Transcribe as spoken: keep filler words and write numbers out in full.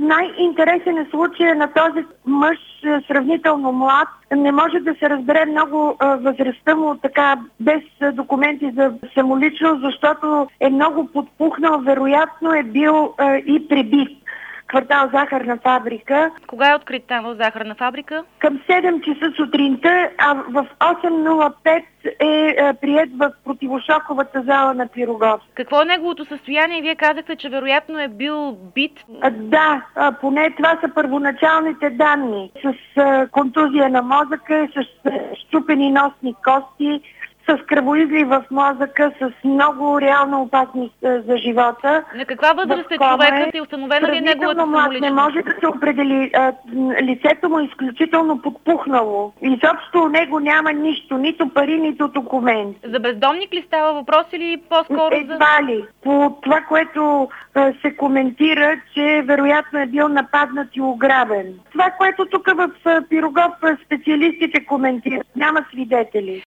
Най-интересен е случая на този мъж, сравнително млад. Не може да се разбере много а, възрастта му така без а, документи за самоличност, защото е много подпухнал, вероятно е бил а, и пребит. Квартал Захарна фабрика. Кога е открит там в Захарна фабрика? Към седем часа сутринта, а в осем нула пет е, е приет в противошоковата зала на Пирогов. Какво е неговото състояние? Вие казахте, че вероятно е бил бит. А, да, а, поне това са първоначалните данни. С а, контузия на мозъка, с а, щупени носни кости, с кръвоизлив в мозъка, с много реално опасност за живота. На каква възраст е човекът и установена ли е неговата самоличност? Не може да се определи. А, лицето му е изключително подпухнало. Изобщо у него няма нищо, нито пари, нито документ. За бездомник ли става въпрос или по-скоро за... Едва ли. По това, което а, се коментира, че вероятно е бил нападнат и ограбен. Това, което тук в а, Пирогов специалистите коментират, няма свидетели.